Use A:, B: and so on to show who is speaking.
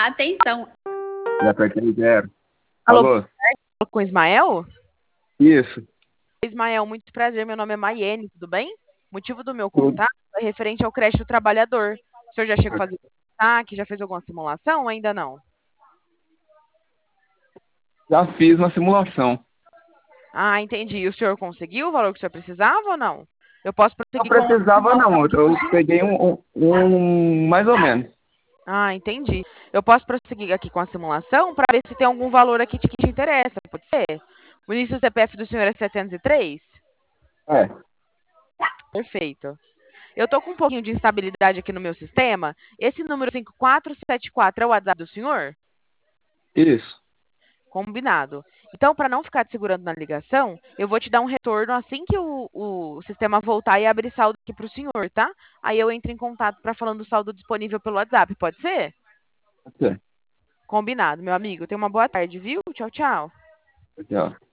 A: Atenção.
B: Já apertei 0.
C: Alô,
B: Alô?
C: com o Ismael?
B: Isso.
C: Ismael, muito prazer. Meu nome é Maiene, tudo bem? O motivo do meu
B: Tudo.
C: contato é referente ao creche do trabalhador. O senhor já chegou a fazer que já fez alguma simulação ou ainda não?
B: Já fiz uma simulação.
C: Ah, entendi. E o senhor conseguiu o valor que o senhor precisava ou não? Eu posso
B: Não
C: prosseguir com a
B: precisava, não. Eu
C: simulação?
B: peguei um mais ou menos.
C: Ah, entendi. Eu posso prosseguir aqui com a simulação para ver se tem algum valor aqui que te interessa, pode ser? O início do CPF do senhor é 703?
B: É.
C: Perfeito. Eu tô com um pouquinho de instabilidade aqui no meu sistema. Esse número 5474 é o WhatsApp do senhor?
B: Isso.
C: Combinado. Então, para não ficar te segurando na ligação, eu vou te dar um retorno assim que o sistema voltar e abrir saldo aqui para o senhor, tá? Aí eu entro em contato para falando do saldo disponível pelo WhatsApp, pode ser?
B: Pode ser.
C: Combinado, meu amigo. Tenha uma boa tarde, viu? Tchau, tchau.
B: Tchau.